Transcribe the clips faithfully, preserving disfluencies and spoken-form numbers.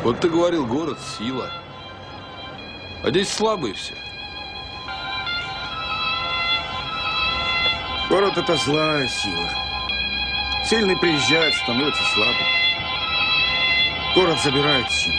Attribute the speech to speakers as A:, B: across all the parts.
A: Вот ты говорил, город — сила. А здесь слабые все.
B: Город — это злая сила. Сильный приезжает, становится слабым. Город забирает силу.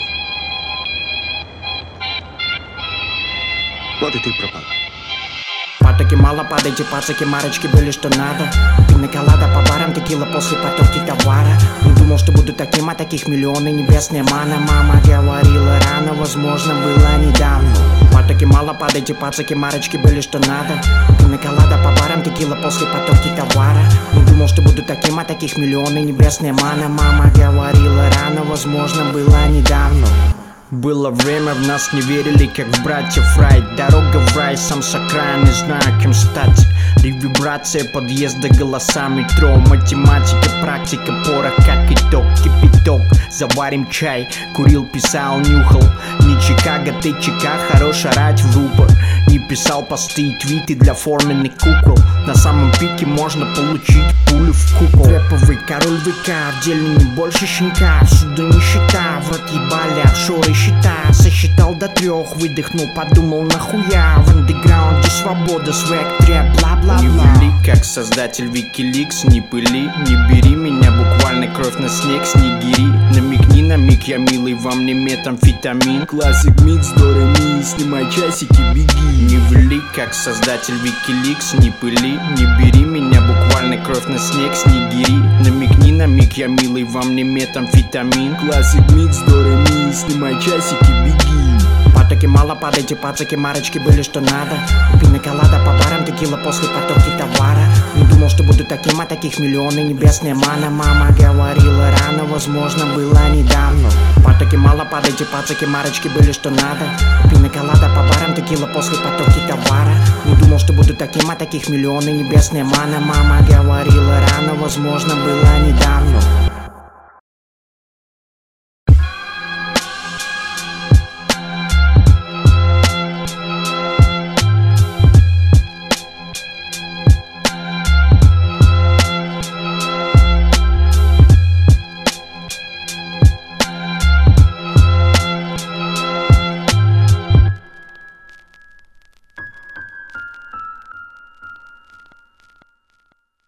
B: Вот и ты пропал.
C: Потоки мало, падайте, пацаки, марочки были что надо. Пиноколада по барам, текила после потоки товара. Не думал, что буду таким, а таких миллионы. Небесная мана, мама говорила рано, возможно, было недавно. Потоки мало, падайте, пацаки, марочки были что надо. Пиноколада по барам, текила после потоки товара. Не думал, что буду таким, а таких миллионы. Небесная мана, мама говорила рано, возможно, было недавно. Было время, в нас не верили, как в братьев Райт. Дорога в рай, сам с окраин, не знаю, кем стать. Ревибрация подъезда, голоса метро. Математика, практика, порох, как итог. Кипяток, заварим чай. Курил, писал, нюхал. Не Чикаго, ты Чика, хорош орать в рупор. Не писал посты и твиты для форменных кукол. На самом пике можно получить пулю в купол. Рэповый король ВК, в деле не больше щенка. Всюду нищета, в рот ебали офшоры счета. Сосчитал до трех, выдохнул, подумал нахуя. В андеграунде свобода, свэк, трэп, бла-бла-бла. Не вели, как создатель Wikileaks, не пыли, не бери меня, буквально кровь на снег, снегири. Намекни на миг, я милый, вам не метамфетамин. Классик микс, до ре ми, снимай часики, беги. Не вели, как создатель Wikileaks, не пыли, не бери меня, буквально кровь на снег, снегири. Намекни на миг, я милый, вам не метамфетамин. Классик микс, до ре ми, снимай часики, беги. Потоки мало, падайте, пацаки, марочки были что надо. Пиноколада по барам, текила после потоки товара. Не думал, что буду таким, а таких миллионы. Небесная мана, мама говорила рано, возможно, было недавно. Потоки мало, падайте, пацаки, марочки были что надо. Пиноколада по барам, текила после потоки товара. Не думал, что буду таким, а таких миллионы. Небесная мана, мама говорила рано, возможно, было недавно.